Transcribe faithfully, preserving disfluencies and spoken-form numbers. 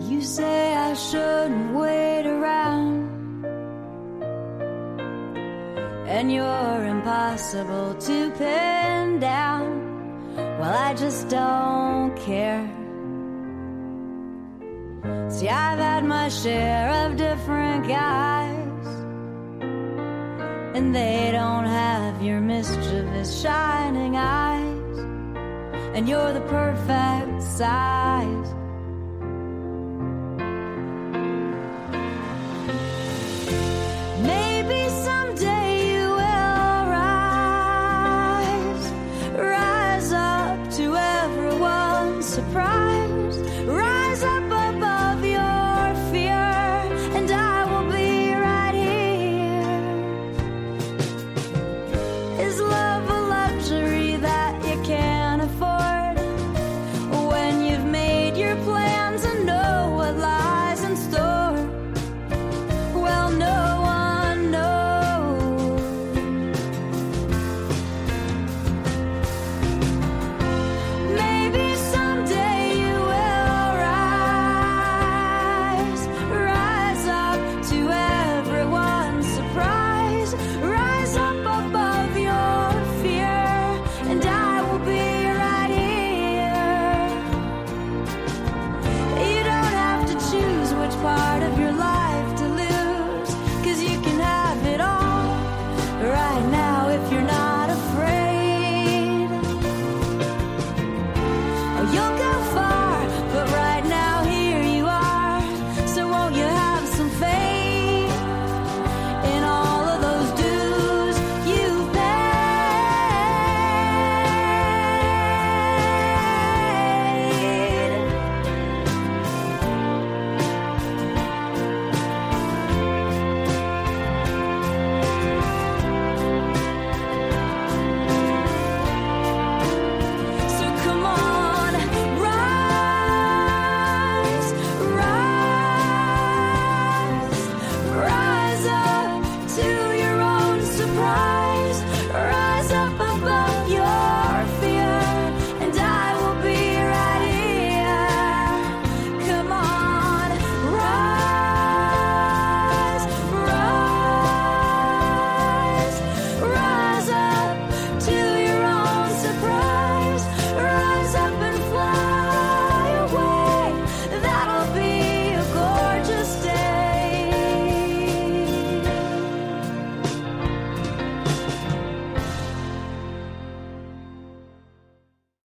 You say I shouldn't wait around, and you're impossible to pin down. Well, I just don't care. See, I've had my share of different guys, and they don't have your mischievous shining eyes, and you're the perfect size